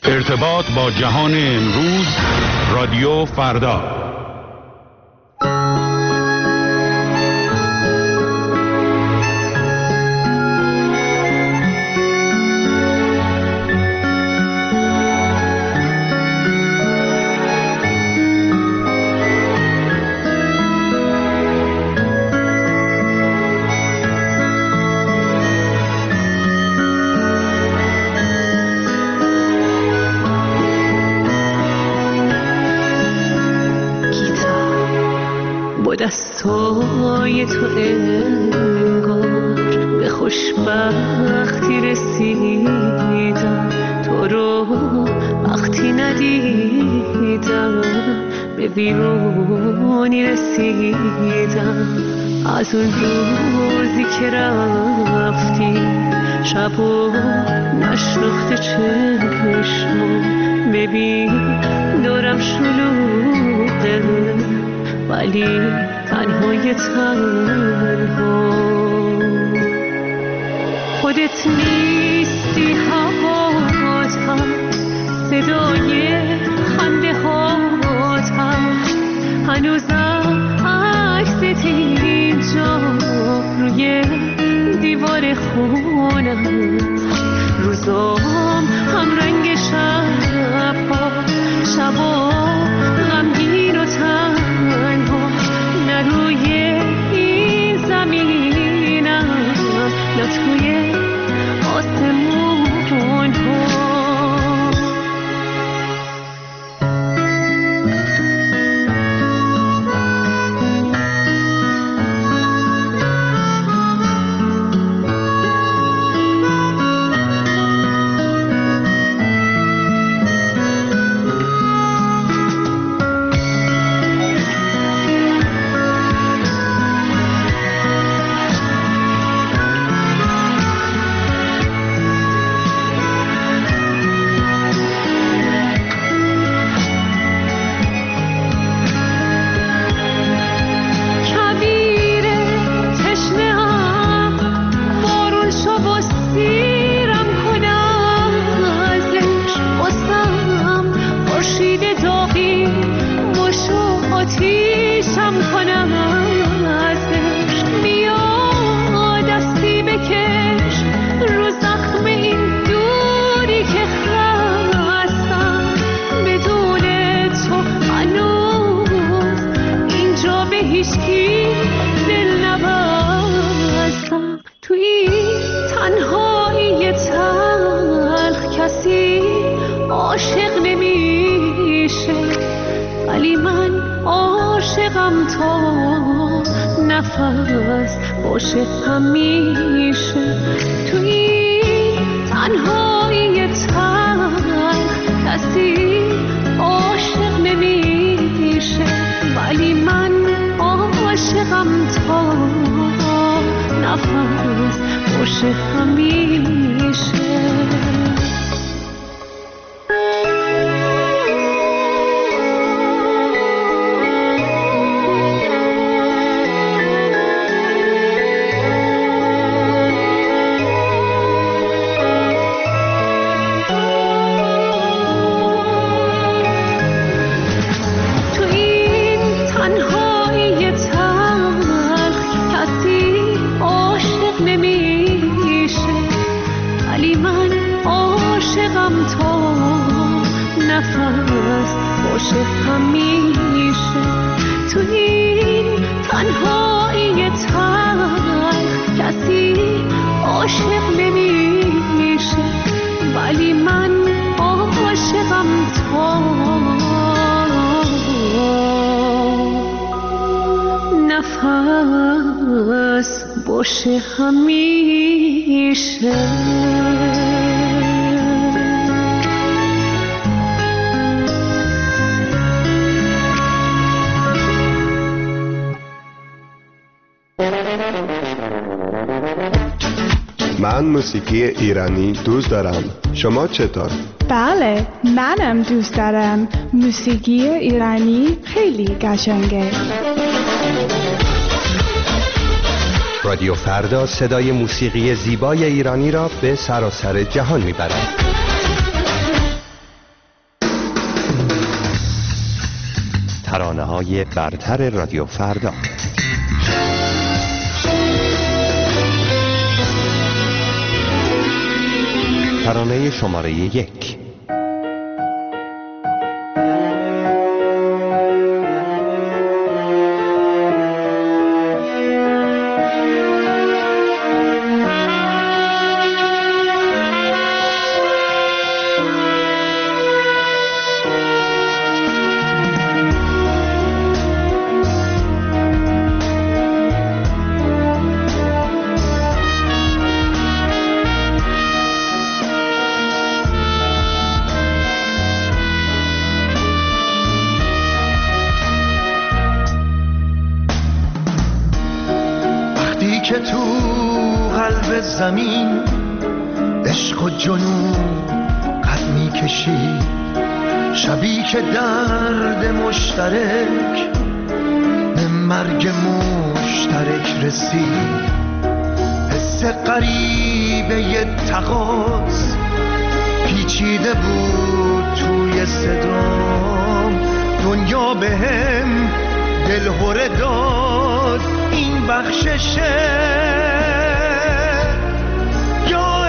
ارتباط با جهان امروز، رادیو فردا. دستای تو انگار به خوشبختی رسیدم، تو رو وقتی ندیدم به ویرونی رسیدم. از اون روزی که رفتی شب و نشناخته چشمو، ببین دورم شلوغه ولی تنهای تنها. خودت نیستی، هوات هم، صدای خنده هات هم، هنوزم عکست اینجا روی دیوار خونم. روزام هم رنگ شبها، شبا غمگین و تنها، نه روی این زمینم نه توی آسمون ها. نفس باشه همیشه تو این تنهایی تلخ، کسی عاشق نمیشه ولی من عاشقم تا نفس باشه همیشه. باشه همیشه. من موسیقی ایرانی دوست دارم. شما چطور؟ بله، منم دوست دارم. موسیقی ایرانی خیلی قشنگه. رادیو فردا صدای موسیقی زیبای ایرانی را به سراسر جهان میبرد. ترانه‌های برتر رادیو فردا. ترانه شماره 1. که تو قلب زمین عشق و جنون قد می کشی، شبی که درد مشترک به مرگ مشترک رسید، حس غریبه ی تقاص پیچیده بود توی صدام، دنیا به هم دلهوره داد، این بخششه یا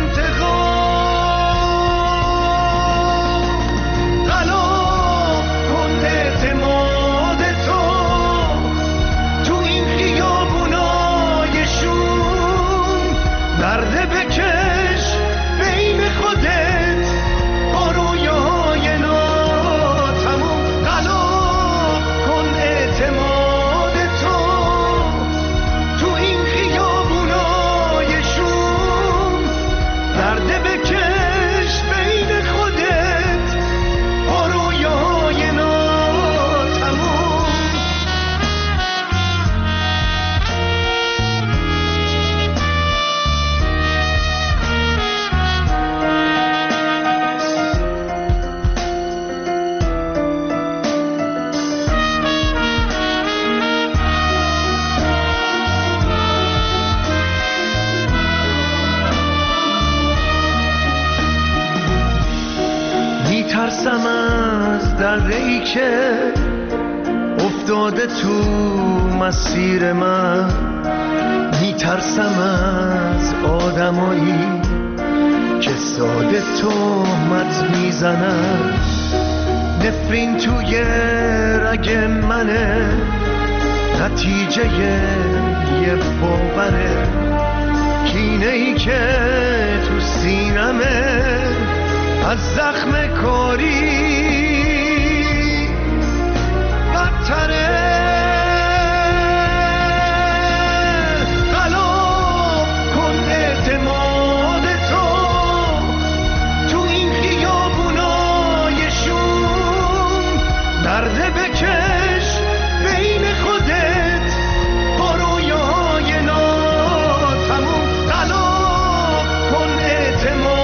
انتقام، غلا کن اعتماد تو این خیابونای شوم، درده بکش بین خودت با رویای ناتموم، غلا کن اعتماد ترسم از دره‌ای که افتاده تو مسیر من، میترسم از آدمایی که ساده تهمت میزنن، نفرین توی رگ منه، نتیجه یه باوره، کینه‌ای که تو سینمه از زخم کاری بدتره، غلا کن اعتماد تو این خیابونای شوم، درده بکش بین خودت با رویای ناتموم، غلا کن اعتماد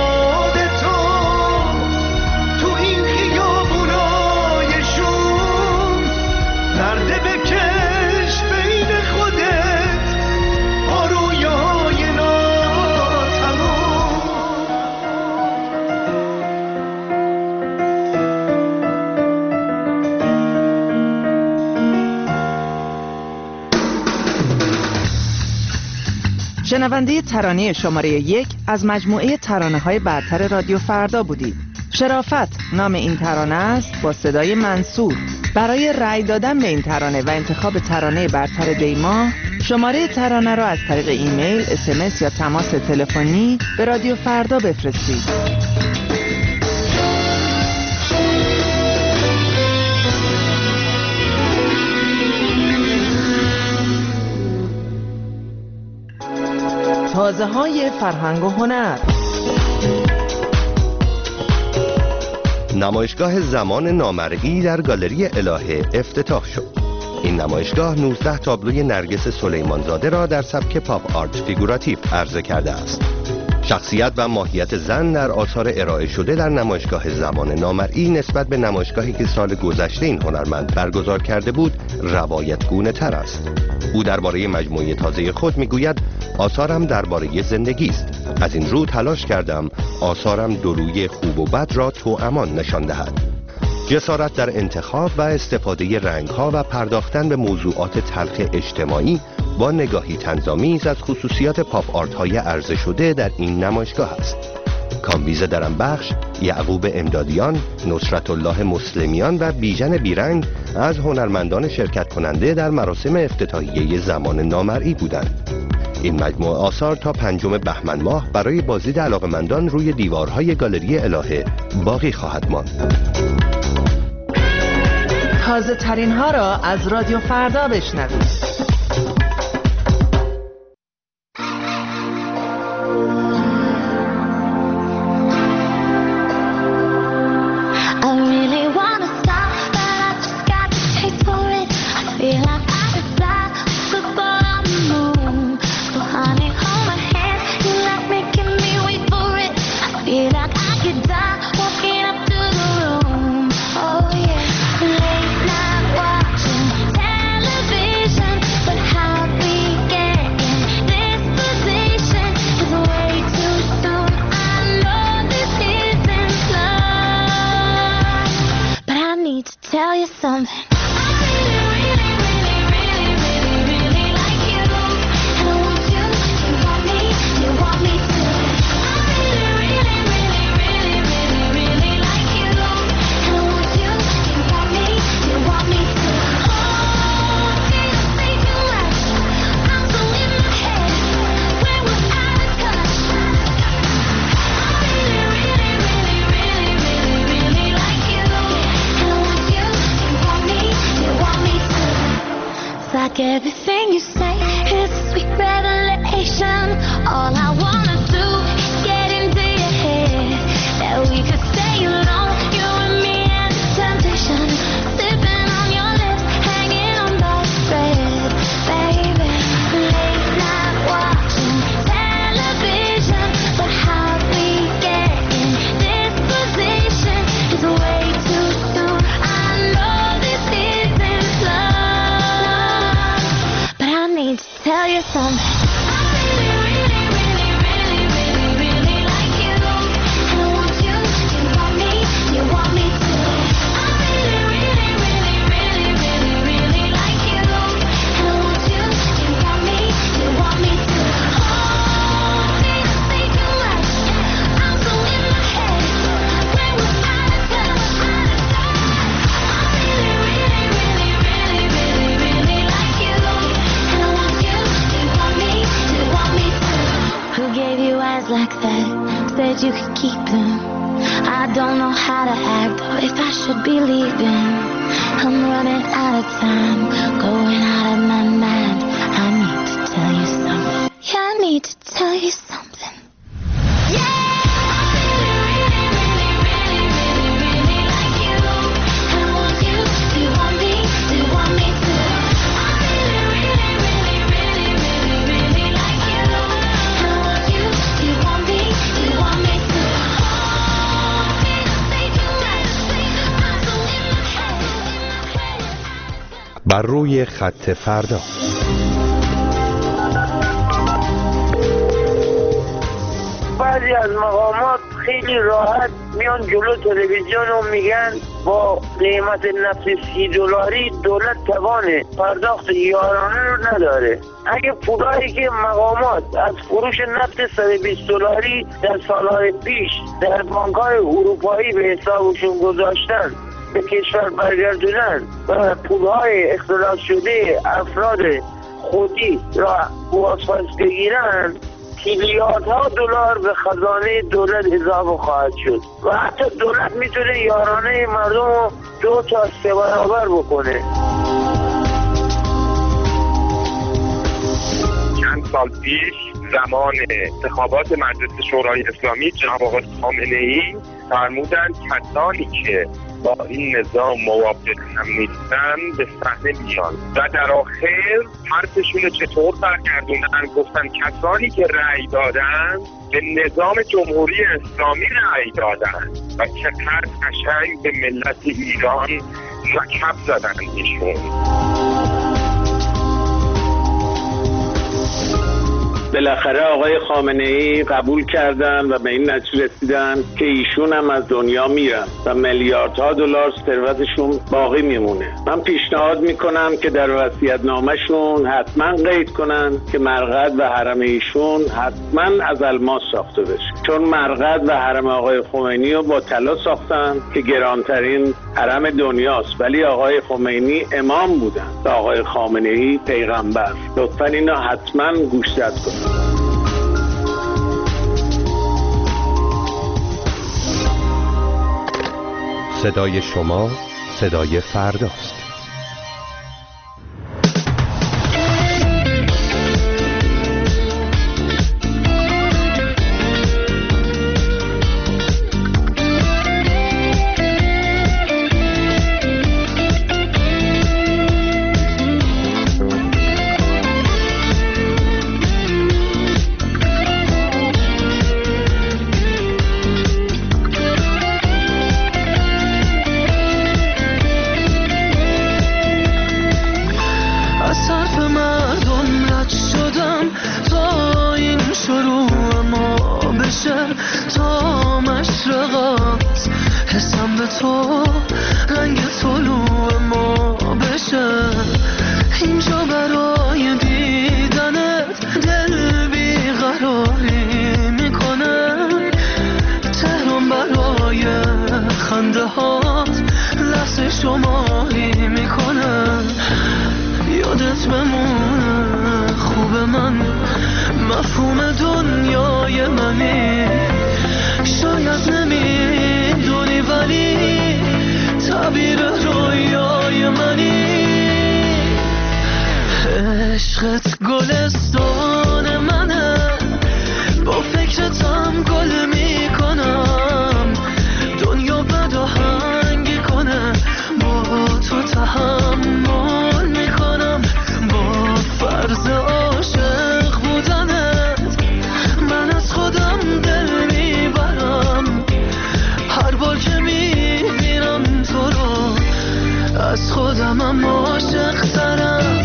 شنونده ترانه شماره 1 از مجموعه ترانه‌های برتر رادیو فردا بودید. شرافت نام این ترانه است با صدای منصور. برای رأی دادن به این ترانه و انتخاب ترانه برتر دیما، شماره ترانه را از طریق ایمیل، SMS یا تماس تلفنی به رادیو فردا بفرستید. تازه‌های فرهنگ و هنر. نمایشگاه زمان نامرئی در گالری الهه افتتاح شد. این نمایشگاه 19 تابلوی نرگس سلیمانزاده را در سبک پاپ آرت فیگوراتیو عرضه کرده است. شخصیت و ماهیت زن در آثار ارائه شده در نمایشگاه زمان نامرئی نسبت به نمایشگاهی که سال گذشته این هنرمند برگزار کرده بود روایتگونه تر است. او درباره مجموعه تازه خود میگوید آثارم درباره زندگی است. از این رو تلاش کردم آثارم دو روی خوب و بد را توامان نشان دهد. جسارت در انتخاب و استفاده رنگ‌ها و پرداختن به موضوعات تلخ اجتماعی با نگاهی طنزآمیز از خصوصیات پاپ آرت‌های عرضه شده در این نمایشگاه است. کامبیز درمبخش، یعقوب امدادیان، نصرت الله مسلمیان و بیژن بیرنگ از هنرمندان شرکت کننده در مراسم افتتاحیه زمان نامرئی بودند. این مجموعه آثار تا 5 بهمن ماه برای بازدید علاقه‌مندان روی دیوارهای گالری الهه باقی خواهد ماند. تازه ترین ها را از رادیو فردا بشنوید. Everything you say is a sweet revelation. All I wanna do is get into your head. That we could stay alone, you and me and the temptation. Sipping on your lips, hanging on by a thread. Baby, late night watching television. But how we get in this position is way too soon. I know this isn't love, but I need to tell you something. I really, really, really, really, really, really like you. And I want you, you want me, you want me too. I really, really, really, really, really, really like you. And I want you, you want me, you want me too. Oh, things say too much. I'm so in my head. When we're out of touch, out of touch. I really, really, really, really, really, really like you. And I want you, you want me, you want me too. Who gave you eyes like that? Said you could keep them. I don't know how to act or if I should be leaving. I'm running out of time, going out of my mind. I need to tell you something. Yeah, I need to tell you something. Yeah! بر روی خط فردا. بعضی از مقامات خیلی راحت میان جلو تلویزیون و میگن با قیمت نفت $30 دولت توان پرداخت یارانه رو نداره. اگه پولایی که مقامات از فروش نفت $120 در سالهای پیش در بانک‌های اروپایی به حسابشون گذاشتن به کشور برگردونن و پولهای اختلاس شده افراد خودی را بازپس بگیرن، تریلیاردها دلار به خزانه دولت اضافه خواهد شد و حتی دولت میتونه یارانه مردم رو 2 تا 3 برابر بکنه. چند سال پیش زمان انتخابات مجلس شورای اسلامی جناب آقای خامنه‌ای فرمودند کسانی که با این نظام موافق هم نیستن به صحنه میان و در آخر حرفشون چطور برگردوندن؟ گفتن کسانی که رأی دادن به نظام جمهوری اسلامی رأی دادن و چقدر قشنگ به ملت ایران لقب زدن ایشون. بالاخره آقای خامنه‌ای قبول کردن و به این نتیجه رسیدن که ایشون هم از دنیا میرن و میلیاردها دلار ثروتشون باقی میمونه. من پیشنهاد میکنم که در وصیت‌نامه‌شون حتما قید کنن که مرقد و حرم ایشون حتما از الماس ساخته بشه، چون مرقد و حرم آقای خمینی رو با طلا ساختن که گرانترین حرم دنیاست، ولی آقای خمینی امام بودن و آقای خامنه‌ای پیغمبر. لطفاً اینو حتما گوشزد کنید. صدای شما صدای فرداست. عشقت گلستان منه، با فکرتم گل میکنم، دنیا بد و هنگی کنه، با تو تحمل میکنم، با فرض عاشق بودنت من از خودم دل میبرم، هر بار که میبینم تو رو از خودمم عاشق ترم.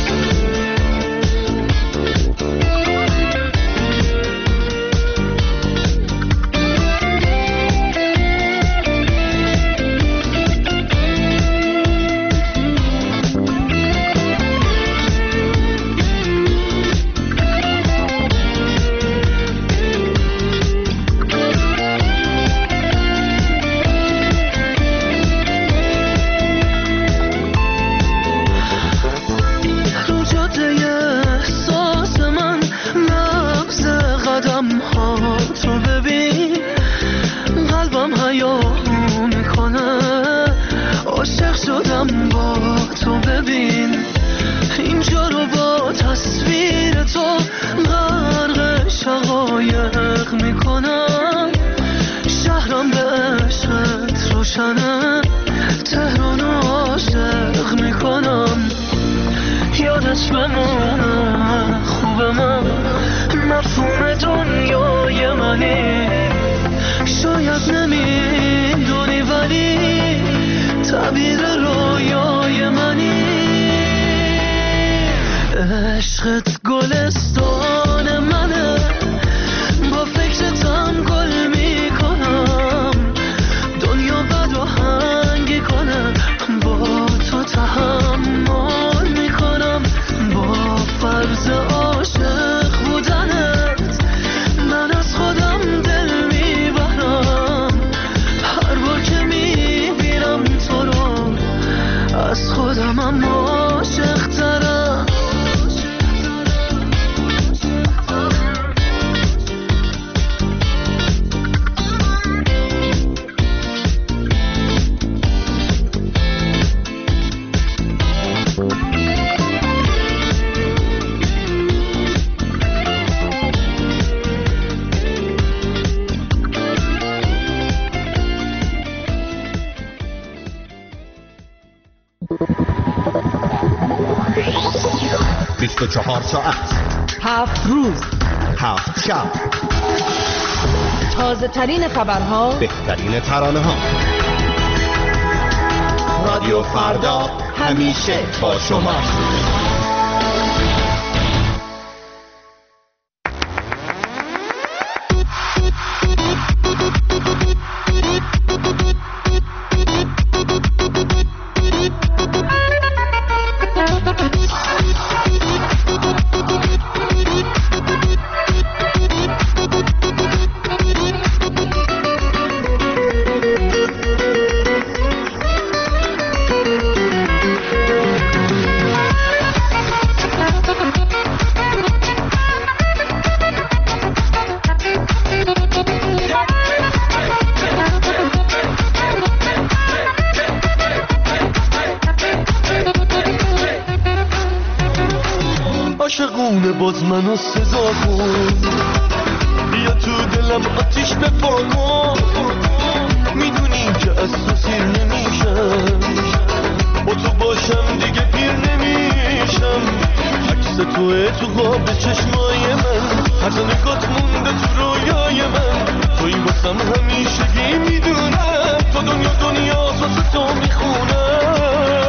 عشقت گلستان منه، با فکرتم گل میکنم، دنیا بد و هنگی کنه، با تو تحمل میکنم، با فرض عاشق بودنت من از خودم دل میبرم، هر بار که میبینم تو رو از خودمم عاشق ترم. چهار ساعت 7 روز 7 شب، تازه ترین خبرها، بهترین ترانه ها. رادیو فردا همیشه با شما. خونه باز منو صدا کن، بیا تو دلم آتیش بپا کن. میدونی که از تو سیر نمیشم، با تو باشم دیگه پیر نمیشم. عکس توه تو خواب چشمای من، هر نگات مونده تو رویای من. توی باسم همیشگی میدونم، تو دنیا واسه تو میخونم.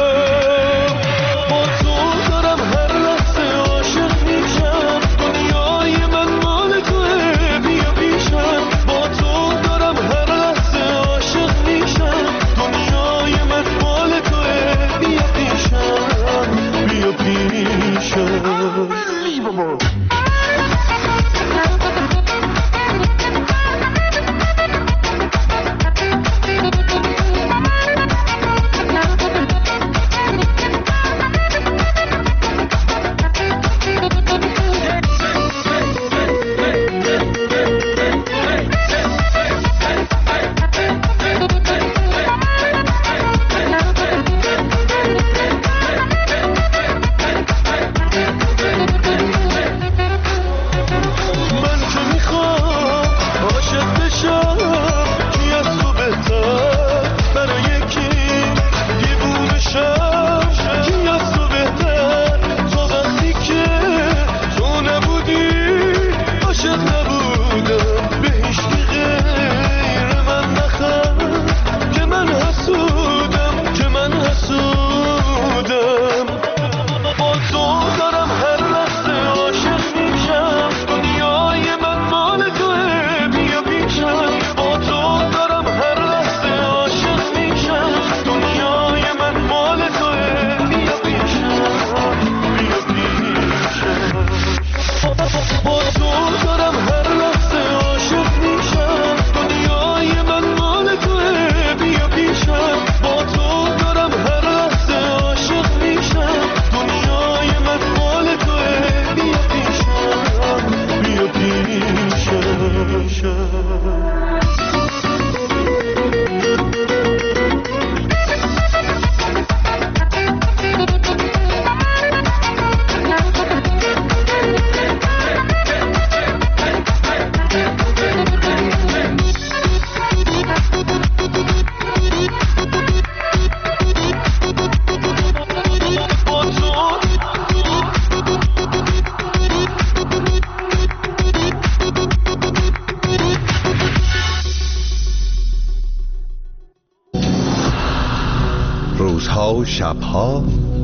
با تو دارم هر لحظه عاشق میشم، دنیای من مال توه بیا پیشم. با تو دارم هر لحظه عاشق میشم، دنیای من مال توه بیا پیشم، بیا پیشم. روزها و شبها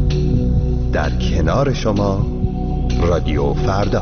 در کنار شما رادیو فردا.